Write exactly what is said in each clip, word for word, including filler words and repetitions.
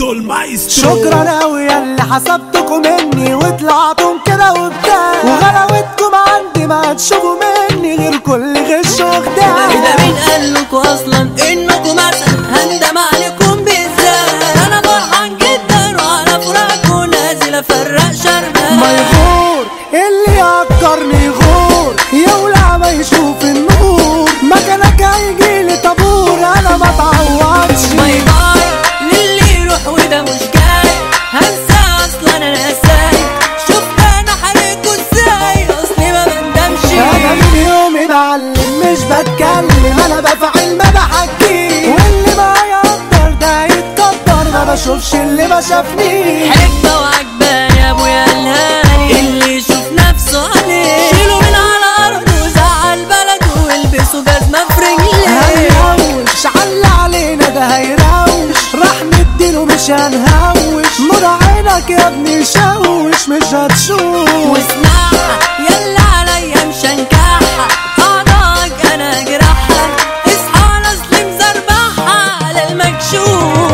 زيزو المايسترو. شكرا اوي ياللي حسبتكم مني وطلعتم كده وبتاع، وغلاوتكم عندي ما هتشوفوا مني غير كل غش وخداع. كده مين قالكوا اصلا انكم مثلا هندم عليكم بالذات؟ انا فرحان جدا وعلى فراقكم نازل افرق شربات. ما يغور اللي يعكرني يغور، يولع ما يشوف النور، مكانك هيجيلي طابور انا ما اتعوضش. ما يغار للي يروح وده مش جاي، هنسى اصلا انا ناساي. شفت انا حرقكوا ازاي اصلي ما بندمش. انا من يومي بعلم مش بتكلم، انا بفعل ما بحكي، واللي ما يقدر ده يتقدر، ما بشوفش اللي ما شافنيش. حكمة وعجباني يا ابويا الهاني، اللي يشوف نفسه عليه شيله من على ارضه وزعل بلده والبسه جزمة في رجليه. هيروش على علينا ده هيروش، راح نديله مش هنهوش، نور عينك يا ابني شوش مش هتشوف. واسمعها يلا عليا مش هنكحها، اعضائك انا اجرحها، اصحى على اصلي مزربحها على المكشوف.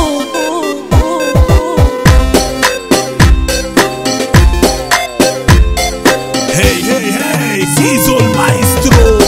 هي هي هي زيزو المايسترو.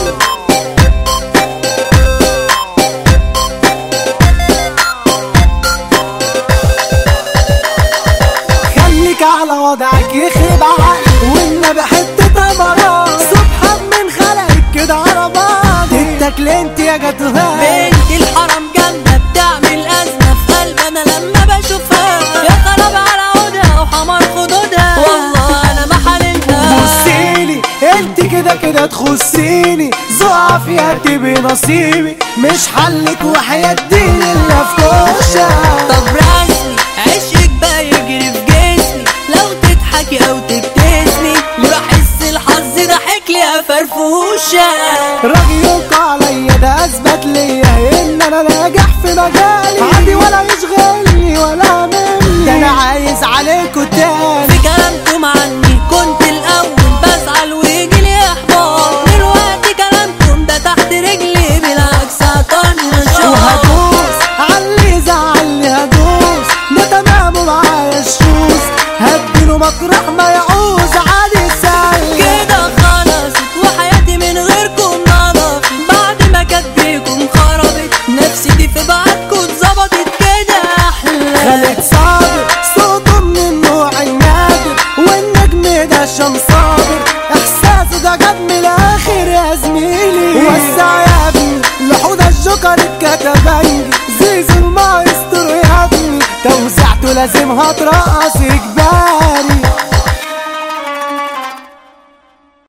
خليك على وضعك يخرب عقلك، والنبي حتة مرات سبحان من خلقك كده على بعض. تتاكل انت يا جاتوها بنت الحرام جامدة بتعمل أزمة في قلبي أنا لما بشوفها، يا خراب على عودها وحمار خدودها والله أنا ما حللها. بصيلي انت كده كده تخصيني، زقع فيها تبقي نصيبي، مش حلك وحياة دين الا في كوشة. طب رسمي عشقك بقى يجري في جسمي، لو تضحكي أو تبتسمي ليه بحس الحظ ضحك لي يا فرفوشة. رأيك عليا ده اثبت ليا ان انا ناجح في مجالي، عندي ولا يشغلني ولا مني، ده انا عايز عليكوا تاني. في كلامكم عني كنت الأول بزعل ويجيلي إحباط، دلوقتي كلامكم ده تحت رجلي بالعكس عطاني نشاط. وهدوس عاللي زعلني هدوس، ده تمام ومعايا الشوز، هديله مطرح ما يعوز عادي سايق. كده خلصت وحياتي من غيركم نضفت، بعد ما كانت بيكم خربت نفسيتي في بعدكم اتظبطت كده احلى. خالد صابر صوته من النوع النادر، والنجم ده شام صابر، احساسه ده جاب من الاخر يا زميلي. وسع يا ابني لحوض الجوكر الكتبنجي، زيزو المايسترو يا ابني، توزيعته لازم هترقص